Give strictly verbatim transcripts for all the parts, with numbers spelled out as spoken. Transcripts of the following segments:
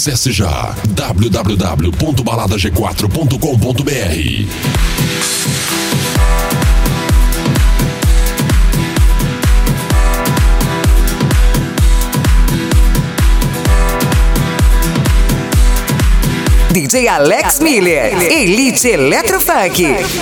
Acesse já w w w ponto balada g quatro ponto com ponto b r. D J Alex Miller, Elite Eletrofunk.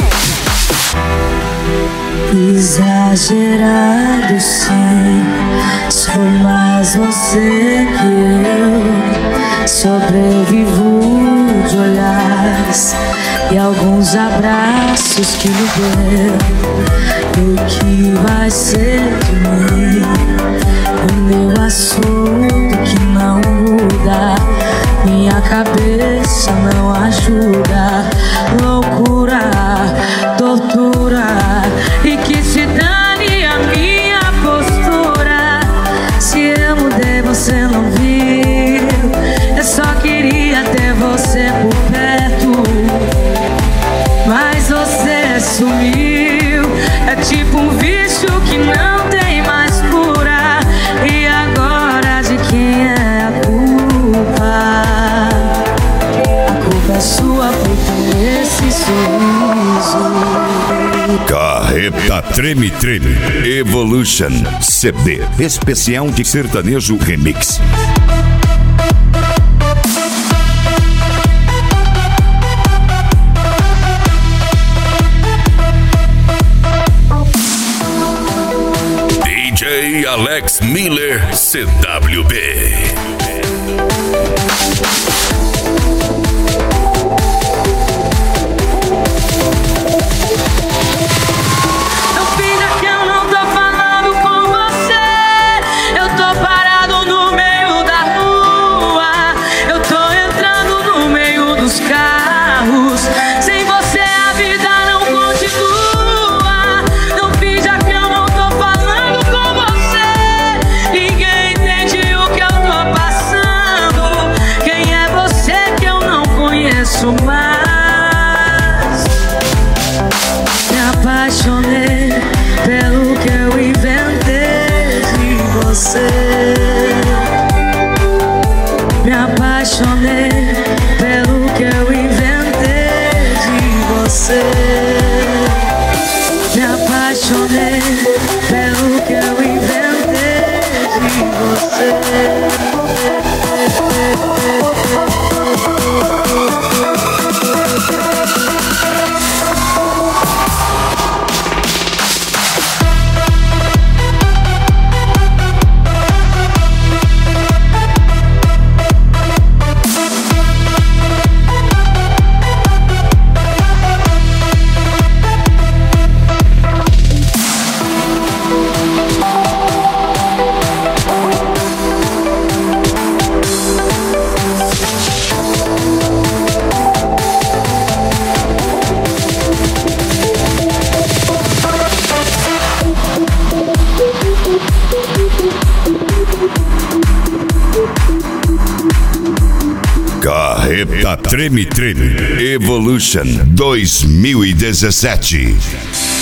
Exagerado sim, sou mais você que eu. Sobrevivo de olhares e alguns abraços que me deu. O que vai ser de mim? O meu assunto que não muda, minha cabeça não ajuda. Loucura, tortura, e que se dane a minha postura. Se eu mudei, você não viu. Eu só queria ter você por perto, mas você sumiu. É tipo um vício que não tem mais cura. E agora de quem é a culpa? A culpa é sua por ter esse sorriso. Carreta Treme Treme Evolution C D especial de sertanejo remix. D J Alex Miller C W B. Me apaixonei pelo que eu inventei de você. Me apaixonei pelo que eu inventei de você. Carreta Treme Treme Evolution dois mil e dezessete.